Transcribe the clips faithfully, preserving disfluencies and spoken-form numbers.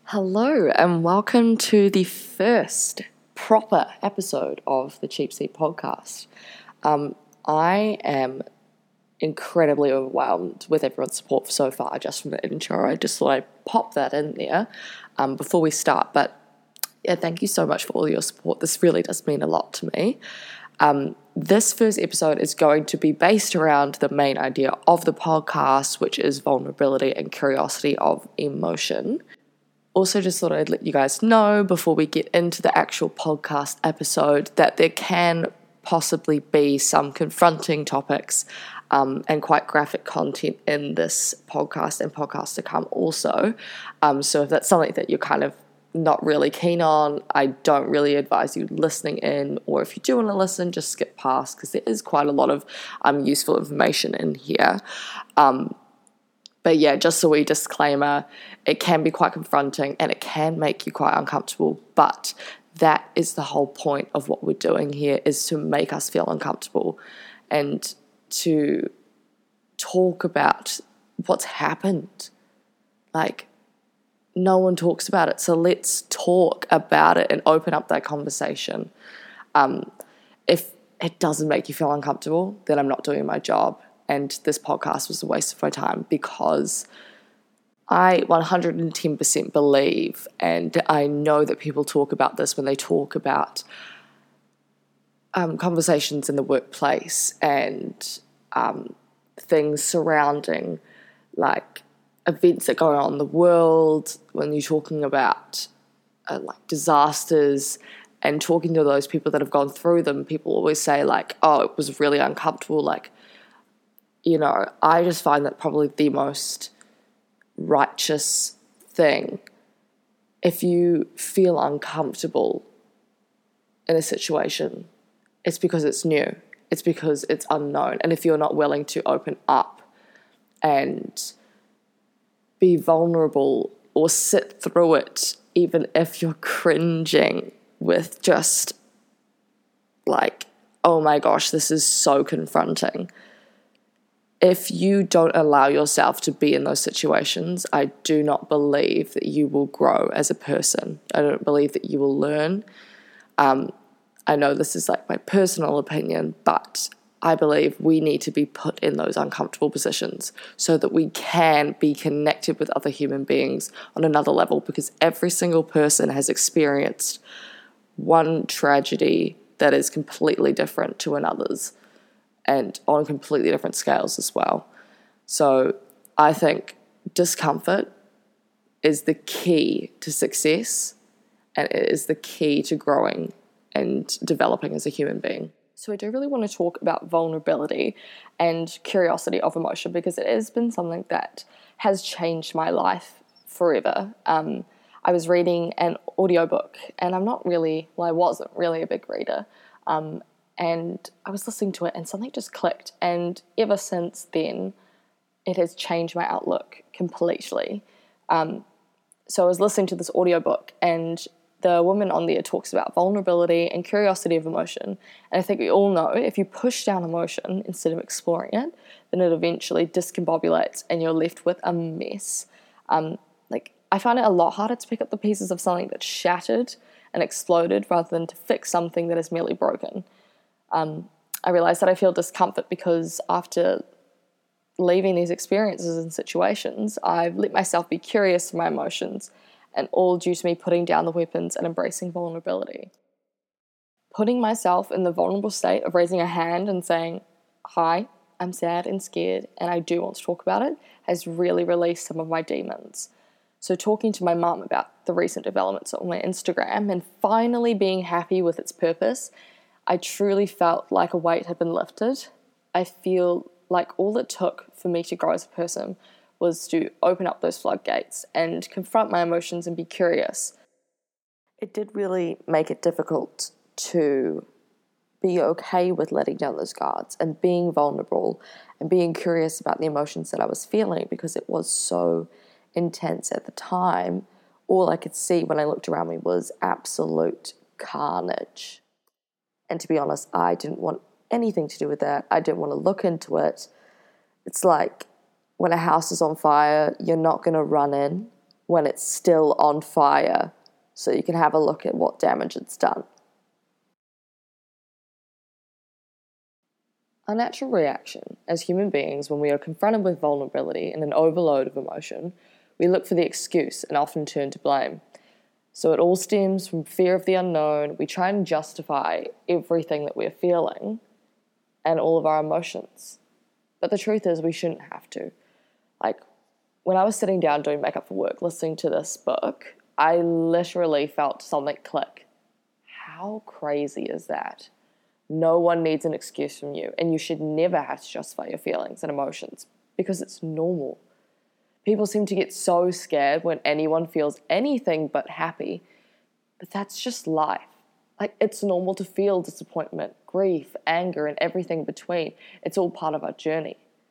Hello and welcome to the first proper episode of the Cheap Seat podcast. Um, I am incredibly overwhelmed with everyone's support so far just from the intro. I just thought I'd pop that in there um, before we start. But yeah, thank you so much for all your support. This really does mean a lot to me. Um, this first episode is going to be based around the main idea of the podcast, which is vulnerability and curiosity of emotion. Also, just thought I'd let you guys know before we get into the actual podcast episode that there can possibly be some confronting topics um, and quite graphic content in this podcast and podcasts to come also. Um, so if that's something that you're kind of not really keen on, I don't really advise you listening in, or if you do want to listen, just skip past because there is quite a lot of um, useful information in here. Um, But yeah, just a wee disclaimer, it can be quite confronting and it can make you quite uncomfortable, but that is the whole point of what we're doing here, is to make us feel uncomfortable and to talk about what's happened. Like, no one talks about it, so let's talk about it and open up that conversation. Um, if it doesn't make you feel uncomfortable, then I'm not doing my job. And this podcast was a waste of my time, because I one hundred ten percent believe, and I know that people talk about this when they talk about um, conversations in the workplace and um, things surrounding like events that go on in the world, when you're talking about uh, like disasters and talking to those people that have gone through them, people always say like, oh, it was really uncomfortable, like, you know, I just find that probably the most righteous thing. If you feel uncomfortable in a situation, it's because it's new. It's because it's unknown. And if you're not willing to open up and be vulnerable or sit through it, even if you're cringing with just like, oh my gosh, this is so confronting. If you don't allow yourself to be in those situations, I do not believe that you will grow as a person. I don't believe that you will learn. Um, I know this is like my personal opinion, but I believe we need to be put in those uncomfortable positions so that we can be connected with other human beings on another level, because every single person has experienced one tragedy that is completely different to another's, and on completely different scales as well. So I think discomfort is the key to success, and it is the key to growing and developing as a human being. So I do really want to talk about vulnerability and curiosity of emotion, because it has been something that has changed my life forever. Um, I was reading an audiobook, and I'm not really, well, I wasn't really a big reader, um, and I was listening to it and something just clicked. And ever since then, it has changed my outlook completely. Um, so I was listening to this audiobook, and the woman on there talks about vulnerability and curiosity of emotion. And I think we all know if you push down emotion instead of exploring it, then it eventually discombobulates and you're left with a mess. Um, like I find it a lot harder to pick up the pieces of something that's shattered and exploded rather than to fix something that is merely broken. Um, I realized that I feel discomfort because after leaving these experiences and situations, I've let myself be curious to my emotions, and all due to me putting down the weapons and embracing vulnerability. Putting myself in the vulnerable state of raising a hand and saying, hi, I'm sad and scared and I do want to talk about it, has really released some of my demons. So talking to my mum about the recent developments on my Instagram and finally being happy with its purpose, I truly felt like a weight had been lifted. I feel like all it took for me to grow as a person was to open up those floodgates and confront my emotions and be curious. It did really make it difficult to be okay with letting down those guards and being vulnerable and being curious about the emotions that I was feeling, because it was so intense at the time. All I could see when I looked around me was absolute carnage. And to be honest, I didn't want anything to do with that. I didn't want to look into it. It's like when a house is on fire, you're not going to run in when it's still on fire so you can have a look at what damage it's done. Our natural reaction as human beings when we are confronted with vulnerability and an overload of emotion, we look for the excuse and often turn to blame. So it all stems from fear of the unknown. We try and justify everything that we're feeling and all of our emotions. But the truth is we shouldn't have to. Like, when I was sitting down doing makeup for work, listening to this book, I literally felt something click. How crazy is that? No one needs an excuse from you, and you should never have to justify your feelings and emotions because it's normal. People seem to get so scared when anyone feels anything but happy, but that's just life. Like, it's normal to feel disappointment, grief, anger, and everything between. It's all part of our journey.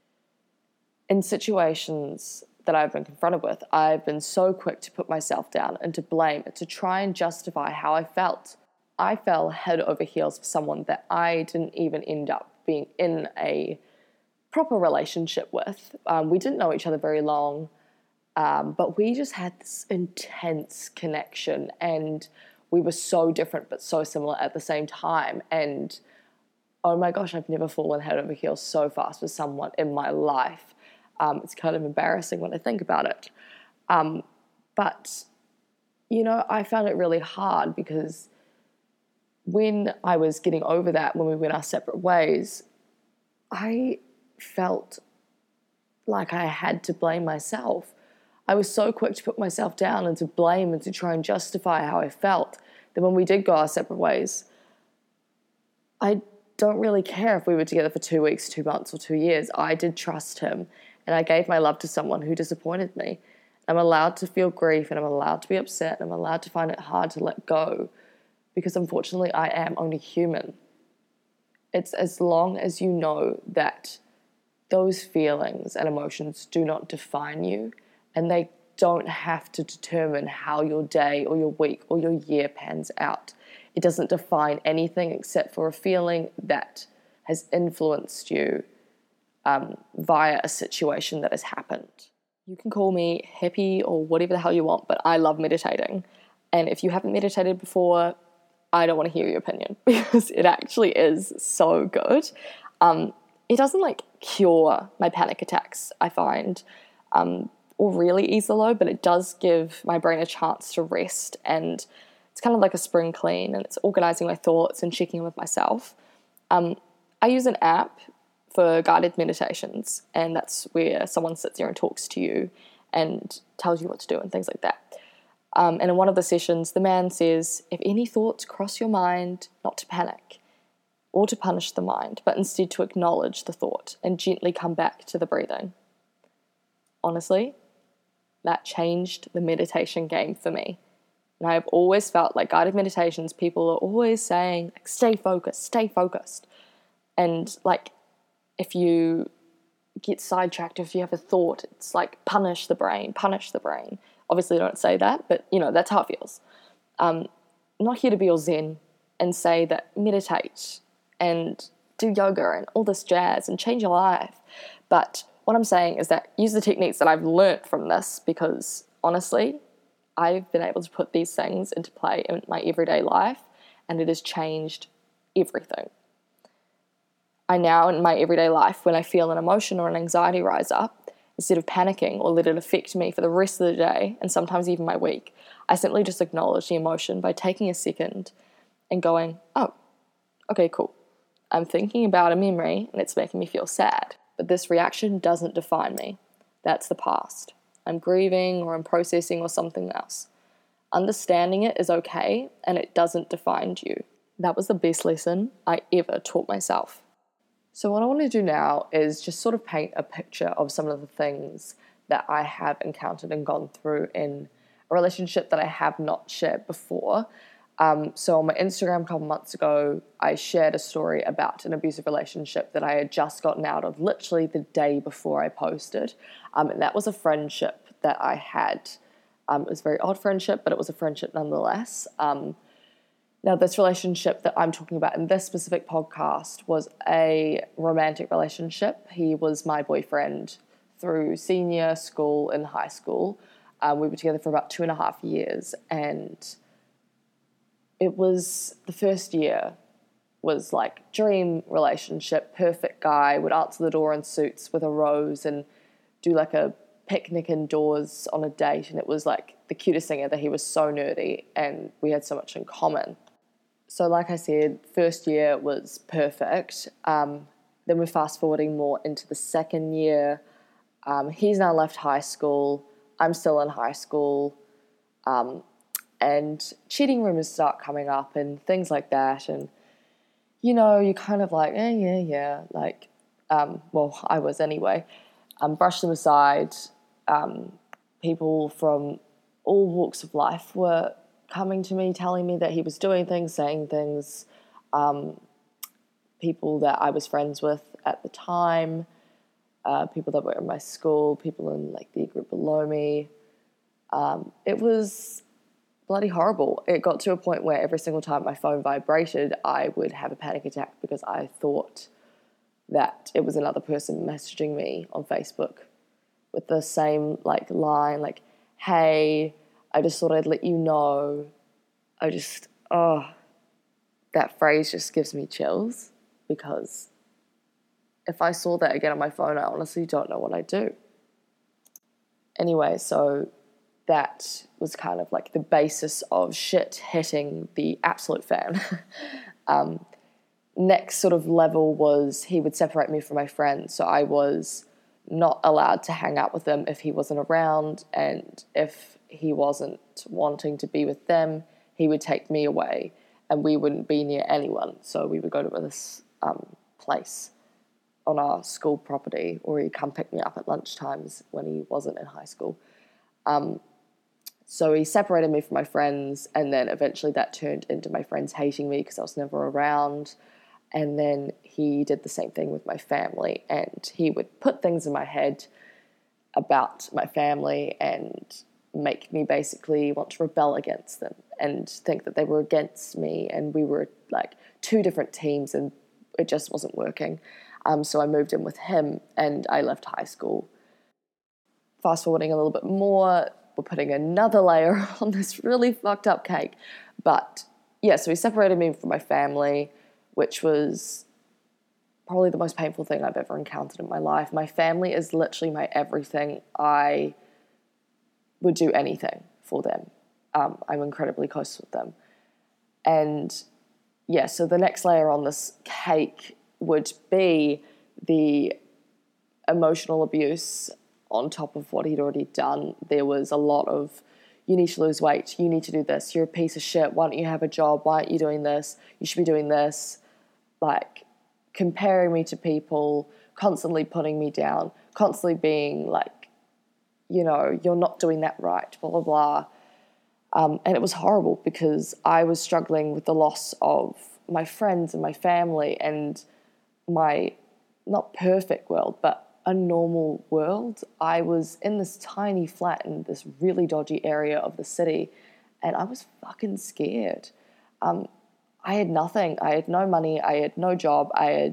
In situations that I've been confronted with, I've been so quick to put myself down and to blame and to try and justify how I felt. I fell head over heels for someone that I didn't even end up being in a proper relationship with. Um, we didn't know each other very long, um, but we just had this intense connection, and we were so different but so similar at the same time. And oh my gosh, I've never fallen head over heels so fast for someone in my life. Um, it's kind of embarrassing when I think about it. Um, but, you know, I found it really hard because when I was getting over that, when we went our separate ways, I felt like I had to blame myself. I was so quick to put myself down and to blame and to try and justify how I felt that when we did go our separate ways, I don't really care if we were together for two weeks, two months, or two years. I did trust him, and I gave my love to someone who disappointed me. I'm allowed to feel grief, and I'm allowed to be upset, and I'm allowed to find it hard to let go, because unfortunately I am only human. It's as long as you know that those feelings and emotions do not define you, and they don't have to determine how your day or your week or your year pans out. It doesn't define anything except for a feeling that has influenced you um, via a situation that has happened. You can call me hippie or whatever the hell you want, but I love meditating. And if you haven't meditated before, I don't want to hear your opinion because it actually is so good. Um, it doesn't like cure my panic attacks, I find, um, or really ease the load, but it does give my brain a chance to rest, and it's kind of like a spring clean, and it's organizing my thoughts and checking in with myself. Um, I use an app for guided meditations, and that's where someone sits there and talks to you and tells you what to do and things like that. Um, and in one of the sessions, the man says, if any thoughts cross your mind, not to panic or to punish the mind, but instead to acknowledge the thought and gently come back to the breathing. Honestly, that changed the meditation game for me. And I've always felt like guided meditations, people are always saying, like, stay focused, stay focused. And like, if you get sidetracked, if you have a thought, it's like, punish the brain, punish the brain. Obviously, I don't say that, but, you know, that's how it feels. Um, I'm not here to be all zen and say that meditate and do yoga and all this jazz and change your life. But what I'm saying is that use the techniques that I've learnt from this, because honestly, I've been able to put these things into play in my everyday life, and it has changed everything. I now, in my everyday life, when I feel an emotion or an anxiety rise up, instead of panicking or let it affect me for the rest of the day and sometimes even my week, I simply just acknowledge the emotion by taking a second and going, oh, okay, cool. I'm thinking about a memory and it's making me feel sad, but this reaction doesn't define me. That's the past. I'm grieving or I'm processing or something else. Understanding it is okay, and it doesn't define you. That was the best lesson I ever taught myself. So what I want to do now is just sort of paint a picture of some of the things that I have encountered and gone through in a relationship that I have not shared before. Um, so on my Instagram a couple months ago, I shared a story about an abusive relationship that I had just gotten out of literally the day before I posted. Um, and that was a friendship that I had. Um, it was a very odd friendship, but it was a friendship nonetheless. Um, Now, this relationship that I'm talking about in this specific podcast was a romantic relationship. He was my boyfriend through senior school and high school. Um, we were together for about two and a half years, and it was the first year was like dream relationship, perfect guy, would answer the door in suits with a rose and do like a picnic indoors on a date, and it was like the cutest thing ever. He was so nerdy and we had so much in common. So like I said, first year was perfect. Um, then we're fast forwarding more into the second year. Um, he's now left high school. I'm still in high school. Um, and cheating rumors start coming up and things like that. And, you know, you're kind of like, eh, yeah, yeah. Like, um, well, I was anyway. Um, brush them aside. Um, people from all walks of life were coming to me, telling me that he was doing things, saying things. Um, people that I was friends with at the time, uh, people that were in my school, people in like the group below me. Um, it was bloody horrible. It got to a point where every single time my phone vibrated, I would have a panic attack because I thought that it was another person messaging me on Facebook with the same like line, like, hey, I just thought I'd let you know. I just, oh, that phrase just gives me chills, because if I saw that again on my phone, I honestly don't know what I'd do. Anyway, so that was kind of like the basis of shit hitting the absolute fan. um, next sort of level was he would separate me from my friends. So I was not allowed to hang out with them if he wasn't around, and if he wasn't wanting to be with them, he would take me away and we wouldn't be near anyone. So we would go to this um, place on our school property, or he'd come pick me up at lunchtimes when he wasn't in high school. Um, so he separated me from my friends, and then eventually that turned into my friends hating me because I was never around. And then he did the same thing with my family, and he would put things in my head about my family and make me basically want to rebel against them and think that they were against me, and we were like two different teams and it just wasn't working. Um, so I moved in with him and I left high school. Fast forwarding a little bit more, we're putting another layer on this really fucked up cake. But yeah, so he separated me from my family, which was probably the most painful thing I've ever encountered in my life. My family is literally my everything. I would do anything for them. Um, I'm incredibly close with them. And yeah, so the next layer on this cake would be the emotional abuse on top of what he'd already done. There was a lot of, you need to lose weight, you need to do this, you're a piece of shit, why don't you have a job, why aren't you doing this, you should be doing this. Like, comparing me to people, constantly putting me down, constantly being like, you know, you're not doing that right, blah, blah, blah. Um, and it was horrible because I was struggling with the loss of my friends and my family and my, not perfect world, but a normal world. I was in this tiny flat in this really dodgy area of the city, and I was fucking scared. Um, I had nothing. I had no money. I had no job. I had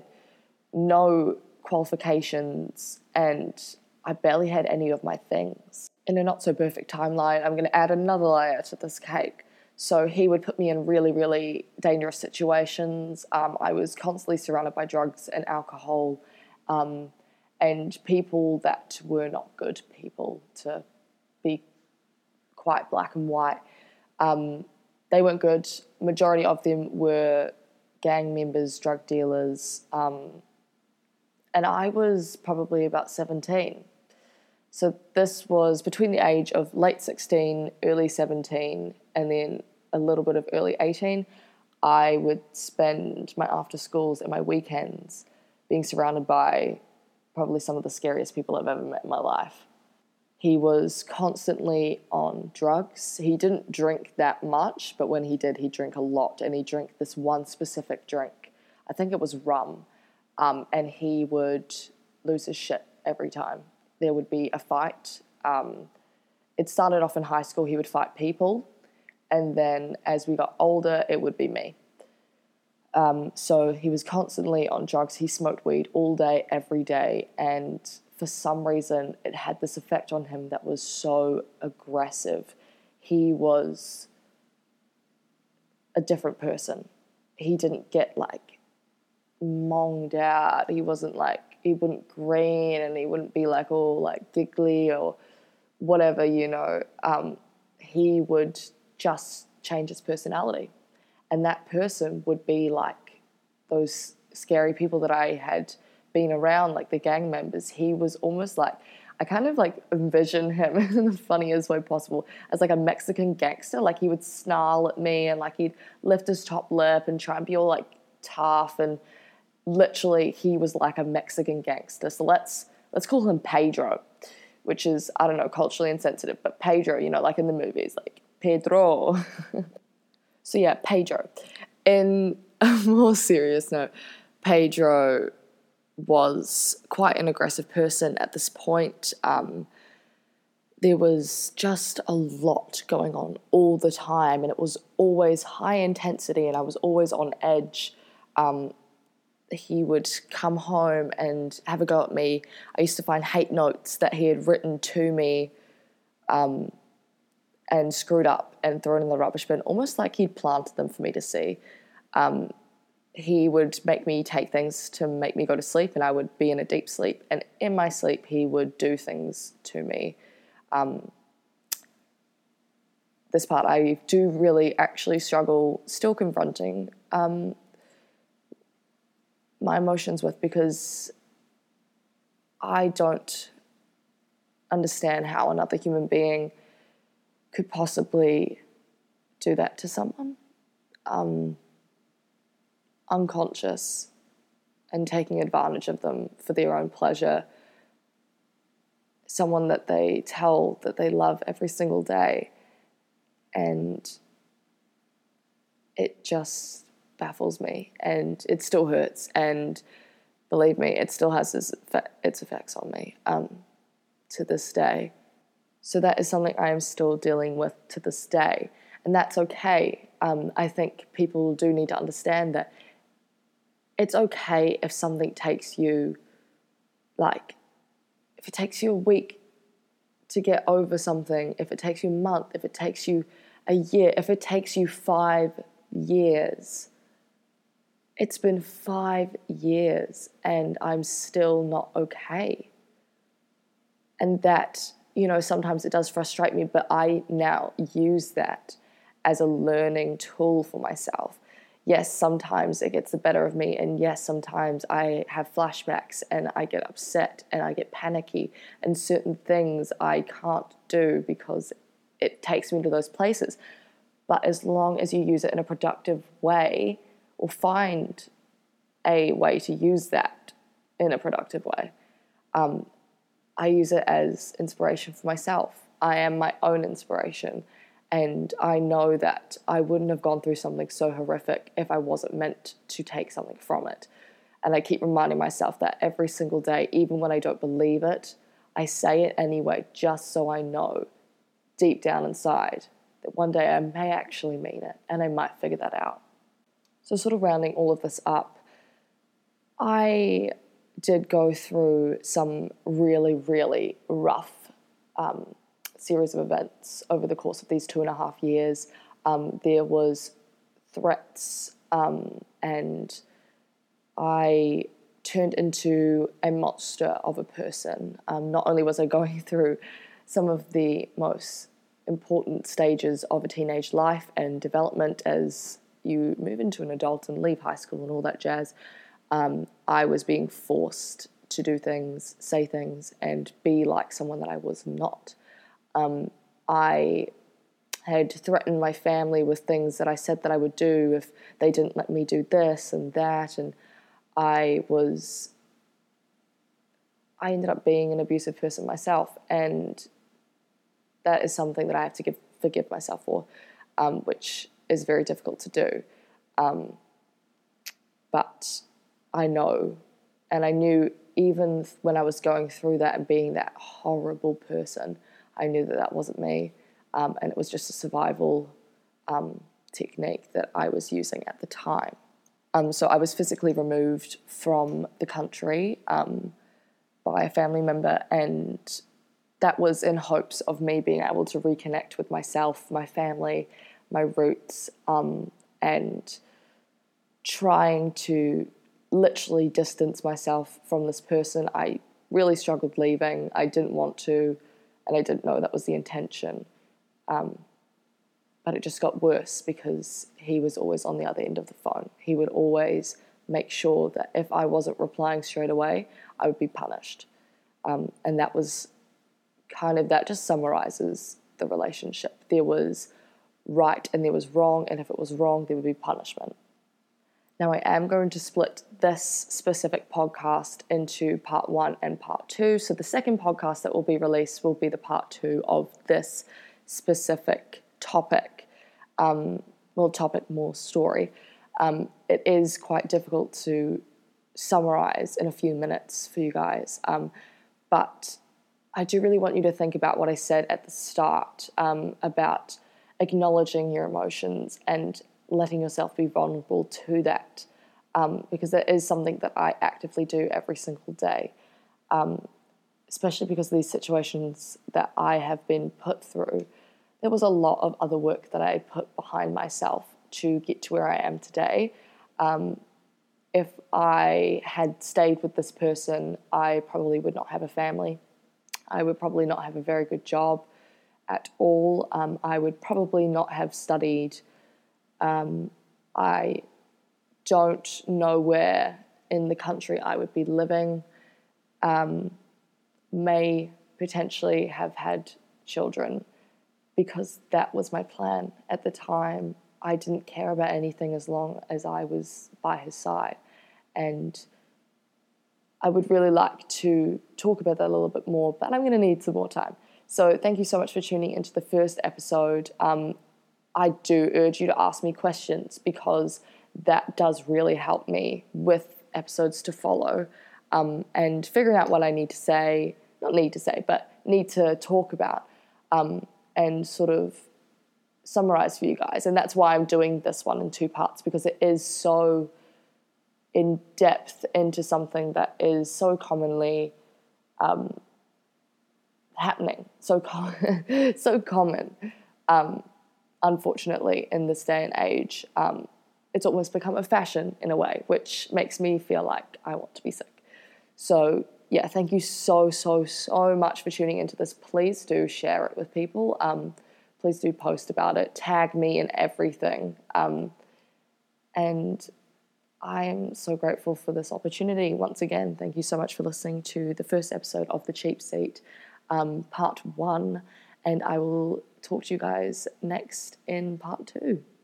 no qualifications, and I barely had any of my things. In a not-so-perfect timeline, I'm going to add another layer to this cake. So he would put me in really, really dangerous situations. Um, I was constantly surrounded by drugs and alcohol, um, and people that were not good people, to be quite black and white. Um, they weren't good. Majority of them were gang members, drug dealers, um, and I was probably about seventeen. So this was between the age of late sixteen, early seventeen, and then a little bit of early eighteen. I would spend my after schools and my weekends being surrounded by probably some of the scariest people I've ever met in my life. He was constantly on drugs. He didn't drink that much, but when he did, he drank a lot, and he drank this one specific drink. I think it was rum, um, and he would lose his shit every time. There would be a fight. Um, it started off in high school. He would fight people, and then as we got older, it would be me. Um, so he was constantly on drugs. He smoked weed all day, every day, and for some reason, it had this effect on him that was so aggressive. He was a different person. He didn't get, like, monged out. He wasn't, like, he wouldn't grin, and he wouldn't be, like, all, like, giggly or whatever, you know. Um, he would just change his personality. And that person would be, like, those scary people that I had been around, like the gang members. He was almost like, I kind of like envision him in the funniest way possible as like a Mexican gangster. Like he would snarl at me and like he'd lift his top lip and try and be all like tough, and literally he was like a Mexican gangster. So let's let's call him Pedro, which is, I don't know, culturally insensitive, but Pedro, you know, like in the movies, like Pedro. So yeah, Pedro. In a more serious note, Pedro was quite an aggressive person at this point. Um, there was just a lot going on all the time, and it was always high intensity, and I was always on edge. Um, he would come home and have a go at me. I used to find hate notes that he had written to me um, and screwed up and thrown in the rubbish bin, almost like he'd planted them for me to see. Um, he would make me take things to make me go to sleep, and I would be in a deep sleep. And in my sleep, he would do things to me. Um, this part I do really actually struggle still confronting um, my emotions with, because I don't understand how another human being could possibly do that to someone. Um, unconscious and taking advantage of them for their own pleasure. Someone that they tell that they love every single day, and it just baffles me, and it still hurts, and believe me, it still has its, its effects on me um, to this day. So that is something I am still dealing with to this day, and that's okay. Um, I think people do need to understand that it's okay if something takes you, like, if it takes you a week to get over something, if it takes you a month, if it takes you a year, if it takes you five years. It's been five years and I'm still not okay. And that, you know, sometimes it does frustrate me, but I now use that as a learning tool for myself. Yes, sometimes it gets the better of me, and yes, sometimes I have flashbacks and I get upset and I get panicky, and certain things I can't do because it takes me to those places. But as long as you use it in a productive way, or find a way to use that in a productive way, um, I use it as inspiration for myself. I am my own inspiration. And I know that I wouldn't have gone through something so horrific if I wasn't meant to take something from it. And I keep reminding myself that every single day, even when I don't believe it, I say it anyway, just so I know deep down inside that one day I may actually mean it, and I might figure that out. So sort of rounding all of this up, I did go through some really, really rough um, series of events over the course of these two and a half years. Um, there was threats, um, and I turned into a monster of a person. Um, not only was I going through some of the most important stages of a teenage life and development as you move into an adult and leave high school and all that jazz, um, I was being forced to do things, say things, and be like someone that I was not. Um, I had threatened my family with things that I said that I would do if they didn't let me do this and that, and I was, I ended up being an abusive person myself, and that is something that I have to give, forgive myself for, um, which is very difficult to do. Um, but I know, and I knew even when I was going through that and being that horrible person, I knew that that wasn't me, um, and it was just a survival um, technique that I was using at the time. Um, so I was physically removed from the country. Um, by a family member, and that was in hopes of me being able to reconnect with myself, my family, my roots, um, and trying to literally distance myself from this person. I really struggled leaving. I didn't want to, and I didn't know that was the intention. Um, but it just got worse because he was always on the other end of the phone. He would always make sure that if I wasn't replying straight away, I would be punished. Um, and that was kind of, that just summarizes the relationship. There was right and there was wrong, and if it was wrong, there would be punishment. Now, I am going to split this specific podcast into part one and part two. So the second podcast that will be released will be the part two of this specific topic. Um, well, topic, more story. Um, it is quite difficult to summarize in a few minutes for you guys. Um, but I do really want you to think about what I said at the start um, about acknowledging your emotions and letting yourself be vulnerable to that, um, because that is something that I actively do every single day, um, especially because of these situations that I have been put through. There was a lot of other work that I put behind myself to get to where I am today. Um, if I had stayed with this person, I probably would not have a family. I would probably not have a very good job at all. Um, I would probably not have studied. Um, I don't know where in the country I would be living. Um, may potentially have had children, because that was my plan at the time. I didn't care about anything as long as I was by his side. And I would really like to talk about that a little bit more, but I'm going to need some more time. So thank you so much for tuning into the first episode. Um, I do urge you to ask me questions, because that does really help me with episodes to follow, um, and figuring out what I need to say, not need to say, but need to talk about, um, and sort of summarize for you guys. And that's why I'm doing this one in two parts, because it is so in depth into something that is so commonly um, happening, so com- so common. Um, unfortunately, in this day and age, um, it's almost become a fashion in a way, which makes me feel like I want to be sick. So yeah, thank you so, so, so much for tuning into this. Please do share it with people. Um, please do post about it. Tag me in everything. Um, and I am so grateful for this opportunity. Once again, thank you so much for listening to the first episode of The Cheap Seat, um, part one. And I will talk to you guys next in part two.